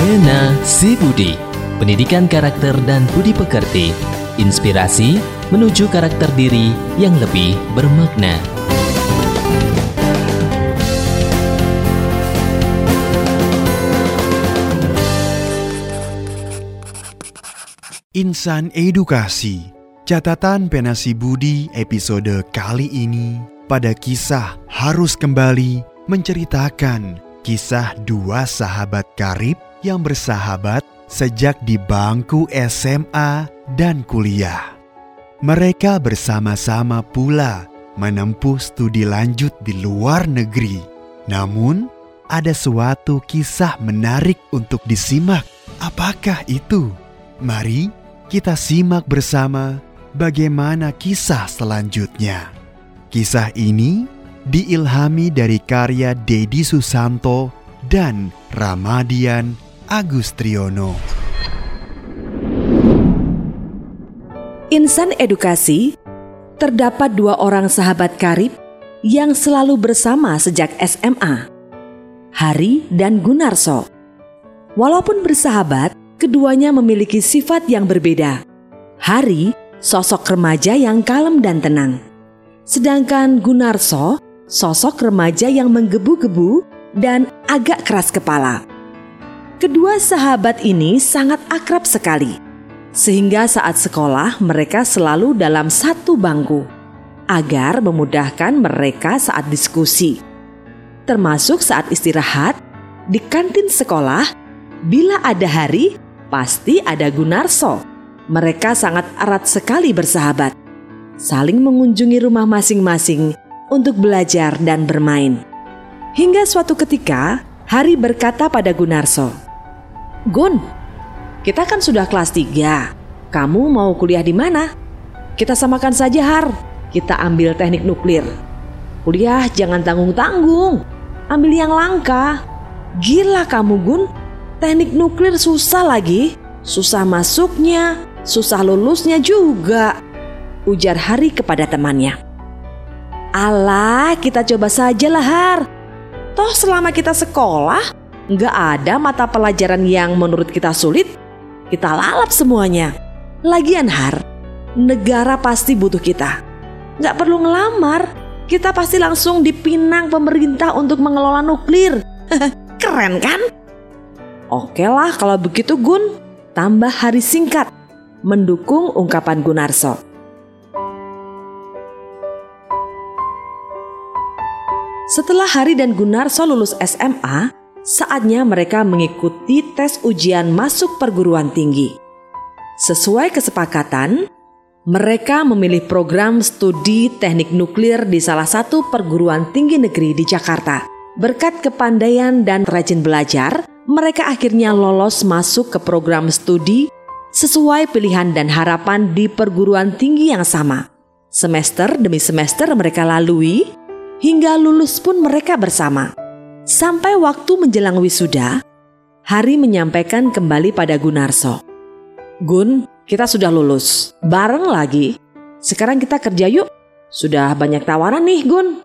Pena Si Budi, pendidikan karakter dan budi pekerti, inspirasi menuju karakter diri yang lebih bermakna. Insan Edukasi, catatan Pena Si Budi episode kali ini pada kisah harus kembali menceritakan kisah dua sahabat karib yang bersahabat sejak di bangku SMA dan kuliah. Mereka bersama-sama pula menempuh studi lanjut di luar negeri. Namun, ada suatu kisah menarik untuk disimak. Apakah itu? Mari kita simak bersama bagaimana kisah selanjutnya. Kisah ini diilhami dari karya Dedi Susanto dan Ramadian Agustriono. Insan Edukasi, terdapat dua orang sahabat karib yang selalu bersama sejak SMA, Hari dan Gunarso. Walaupun bersahabat, keduanya memiliki sifat yang berbeda. Hari, sosok remaja yang kalem dan tenang. Sedangkan Gunarso, sosok remaja yang menggebu-gebu dan agak keras kepala. Kedua sahabat ini sangat akrab sekali, sehingga saat sekolah mereka selalu dalam satu bangku, agar memudahkan mereka saat diskusi. Termasuk saat istirahat, di kantin sekolah, bila ada Hari, pasti ada Gunarso. Mereka sangat erat sekali bersahabat, saling mengunjungi rumah masing-masing untuk belajar dan bermain. Hingga suatu ketika, Hari berkata pada Gunarso, "Gun, kita kan sudah kelas 3. Kamu mau kuliah di mana? Kita samakan saja, Har. Kita ambil teknik nuklir. Kuliah jangan tanggung-tanggung. Ambil yang langka." "Gila kamu, Gun. Teknik nuklir susah lagi. Susah masuknya, susah lulusnya juga," ujar Hari kepada temannya. "Alah, kita coba sajalah, Har. Toh selama kita sekolah, nggak ada mata pelajaran yang menurut kita sulit. Kita lalap semuanya. Lagian, Har, negara pasti butuh kita. Nggak perlu ngelamar, kita pasti langsung dipinang pemerintah untuk mengelola nuklir." Keren kan? "Oke lah kalau begitu, Gun," tambah Hari singkat, mendukung ungkapan Gunarso. Setelah Hari dan Gunarso lulus SMA, saatnya mereka mengikuti tes ujian masuk perguruan tinggi. Sesuai kesepakatan, mereka memilih program studi teknik nuklir di salah satu perguruan tinggi negeri di Jakarta. Berkat kepandaian dan rajin belajar, mereka akhirnya lolos masuk ke program studi sesuai pilihan dan harapan di perguruan tinggi yang sama. Semester demi semester mereka lalui, hingga lulus pun mereka bersama. Sampai waktu menjelang wisuda, Hari menyampaikan kembali pada Gunarso, "Gun, kita sudah lulus. Bareng lagi. Sekarang kita kerja yuk. Sudah banyak tawaran nih, Gun."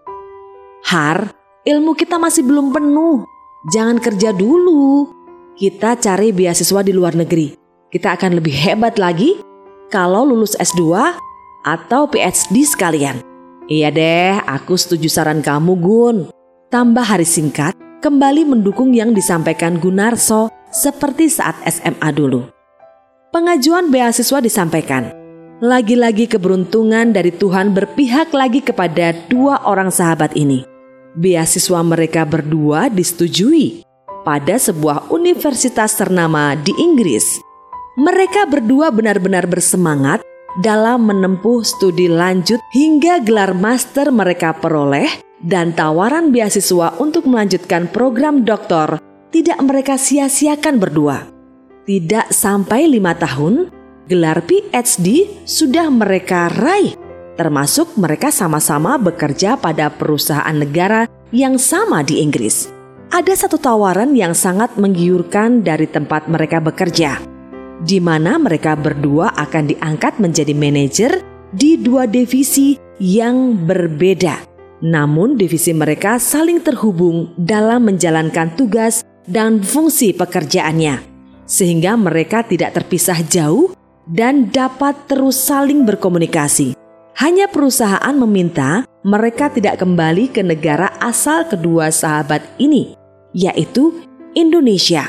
"Har, ilmu kita masih belum penuh. Jangan kerja dulu. Kita cari beasiswa di luar negeri. Kita akan lebih hebat lagi kalau lulus S2 atau PhD sekalian." "Iya deh, aku setuju saran kamu, Gun," tambah Hari singkat, kembali mendukung yang disampaikan Gunarso seperti saat SMA dulu. Pengajuan beasiswa disampaikan. Lagi-lagi keberuntungan dari Tuhan berpihak lagi kepada dua orang sahabat ini. Beasiswa mereka berdua disetujui pada sebuah universitas ternama di Inggris. Mereka berdua benar-benar bersemangat dalam menempuh studi lanjut hingga gelar master mereka peroleh, dan tawaran beasiswa untuk melanjutkan program doktor tidak mereka sia-siakan berdua. Tidak sampai 5 tahun, gelar PhD sudah mereka raih, termasuk mereka sama-sama bekerja pada perusahaan negara yang sama di Inggris. Ada satu tawaran yang sangat menggiurkan dari tempat mereka bekerja, di mana mereka berdua akan diangkat menjadi manajer di dua divisi yang berbeda. Namun divisi mereka saling terhubung dalam menjalankan tugas dan fungsi pekerjaannya. sehingga mereka tidak terpisah jauh dan dapat terus saling berkomunikasi. Hanya perusahaan meminta mereka tidak kembali ke negara asal kedua sahabat ini, yaitu Indonesia.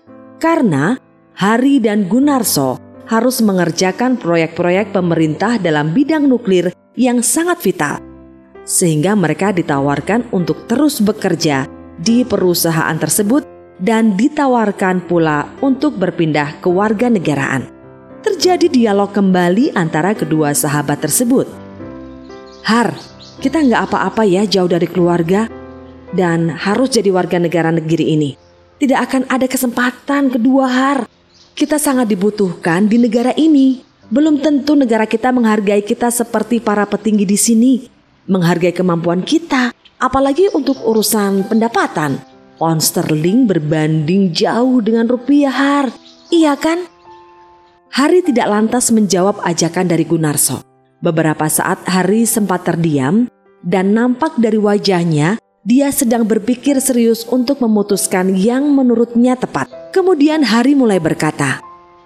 Karena Hari dan Gunarso harus mengerjakan proyek-proyek pemerintah dalam bidang nuklir yang sangat vital, sehingga mereka ditawarkan untuk terus bekerja di perusahaan tersebut dan ditawarkan pula untuk berpindah ke warganegaraan. Terjadi dialog kembali antara kedua sahabat tersebut. Har, kita nggak apa-apa ya jauh dari keluarga dan harus jadi warga negara negeri ini. Tidak akan ada kesempatan kedua, Har. Kita sangat dibutuhkan di negara ini. Belum tentu negara kita menghargai kita seperti para petinggi di sini. Menghargai kemampuan kita, apalagi untuk urusan pendapatan. Pound sterling berbanding jauh dengan rupiah, Har. Iya kan? Hari tidak lantas menjawab ajakan dari Gunarso. Beberapa saat Hari sempat terdiam dan nampak dari wajahnya dia sedang berpikir serius untuk memutuskan yang menurutnya tepat. Kemudian Hari mulai berkata,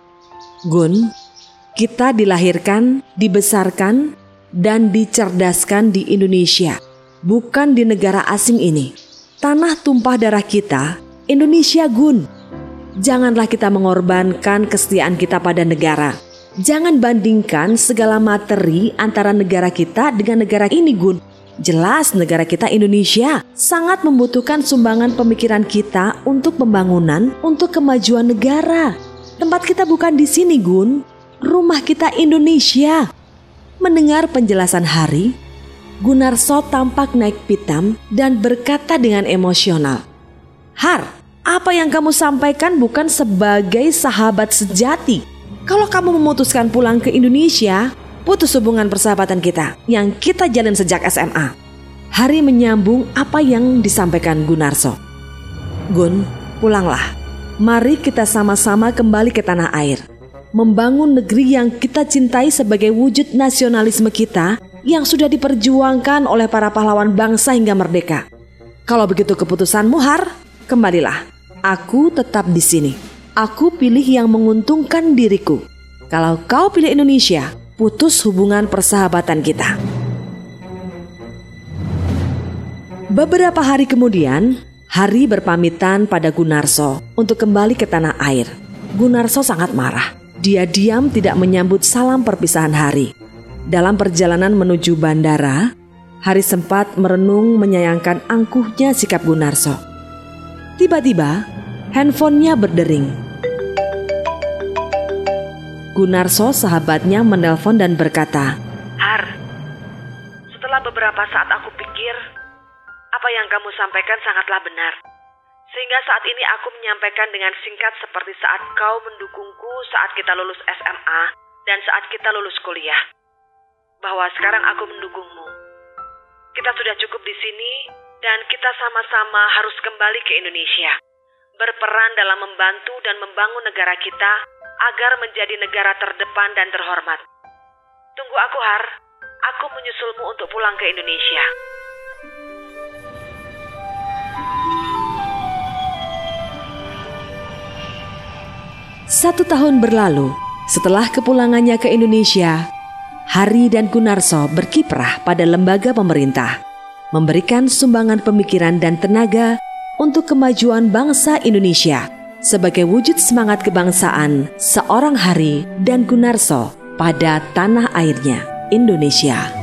"Gun, kita dilahirkan, dibesarkan, dan dicerdaskan di Indonesia, bukan di negara asing ini. Tanah tumpah darah kita, Indonesia, Gun. Janganlah kita mengorbankan kesetiaan kita pada negara. Jangan bandingkan segala materi antara negara kita dengan negara ini, Gun. Jelas negara kita Indonesia sangat membutuhkan sumbangan pemikiran kita untuk pembangunan, untuk kemajuan negara. Tempat kita bukan di sini, Gun. Rumah kita Indonesia." Mendengar penjelasan Hari, Gunarso tampak naik pitam dan berkata dengan emosional, "Har, apa yang kamu sampaikan bukan sebagai sahabat sejati. Kalau kamu memutuskan pulang ke Indonesia, putus hubungan persahabatan kita yang kita jalin sejak SMA." Hari menyambung apa yang disampaikan Gunarso. "Gun, pulanglah. Mari kita sama-sama kembali ke tanah air. Membangun negeri yang kita cintai sebagai wujud nasionalisme kita yang sudah diperjuangkan oleh para pahlawan bangsa hingga merdeka. Kalau begitu keputusanmu, Har, kembalilah. Aku tetap di sini. Aku pilih yang menguntungkan diriku. Kalau kau pilih Indonesia, putus hubungan persahabatan kita." Beberapa hari kemudian, Hari berpamitan pada Gunarso untuk kembali ke tanah air. Gunarso sangat marah. Dia diam tidak menyambut salam perpisahan Hari. Dalam perjalanan menuju bandara, Hari sempat merenung menyayangkan angkuhnya sikap Gunarso. Tiba-tiba, handphonenya berdering. Gunarso, sahabatnya, menelpon dan berkata, "Har, setelah beberapa saat aku pikir, apa yang kamu sampaikan sangatlah benar. Sehingga saat ini aku menyampaikan dengan singkat seperti saat kau mendukungku saat kita lulus SMA dan saat kita lulus kuliah. Bahwa sekarang aku mendukungmu. Kita sudah cukup di sini dan kita sama-sama harus kembali ke Indonesia. Berperan dalam membantu dan membangun negara kita agar menjadi negara terdepan dan terhormat. Tunggu aku, Har. Aku menyusulmu untuk pulang ke Indonesia." Satu tahun berlalu, setelah kepulangannya ke Indonesia, Hari dan Gunarso berkiprah pada lembaga pemerintah, memberikan sumbangan pemikiran dan tenaga untuk kemajuan bangsa Indonesia sebagai wujud semangat kebangsaan seorang Hari dan Gunarso pada tanah airnya, Indonesia.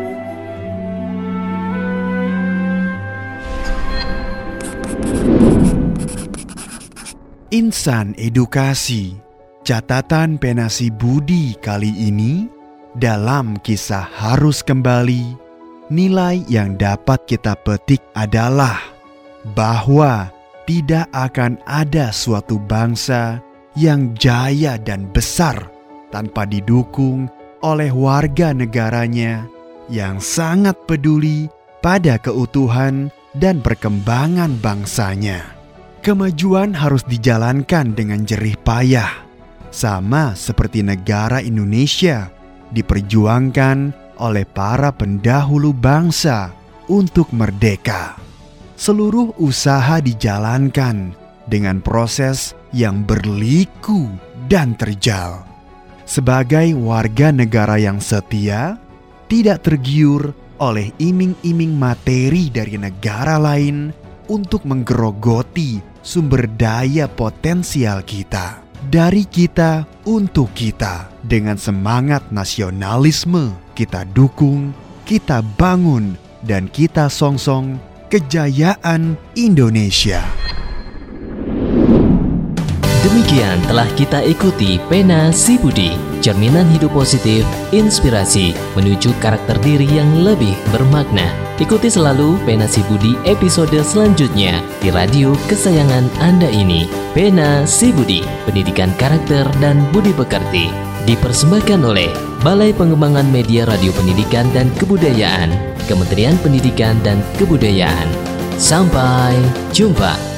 Insan Edukasi, catatan Penasi Budi kali ini dalam kisah Harus Kembali, nilai yang dapat kita petik adalah bahwa tidak akan ada suatu bangsa yang jaya dan besar tanpa didukung oleh warga negaranya yang sangat peduli pada keutuhan dan perkembangan bangsanya. Kemajuan harus dijalankan dengan jerih payah, sama seperti negara Indonesia diperjuangkan oleh para pendahulu bangsa untuk merdeka. Seluruh usaha dijalankan dengan proses yang berliku dan terjal. Sebagai warga negara yang setia, tidak tergiur oleh iming-iming materi dari negara lain untuk menggerogoti sumber daya potensial kita. Dari kita untuk kita, dengan semangat nasionalisme kita dukung, kita bangun, dan kita songsong kejayaan Indonesia. Demikian telah kita ikuti Pena Si Budi, cerminan hidup positif, inspirasi menuju karakter diri yang lebih bermakna. Ikuti selalu Pena Si Budi episode selanjutnya di radio kesayangan Anda ini. Pena Si Budi, pendidikan karakter dan budi pekerti, dipersembahkan oleh Balai Pengembangan Media Radio Pendidikan dan Kebudayaan, Kementerian Pendidikan dan Kebudayaan. Sampai jumpa.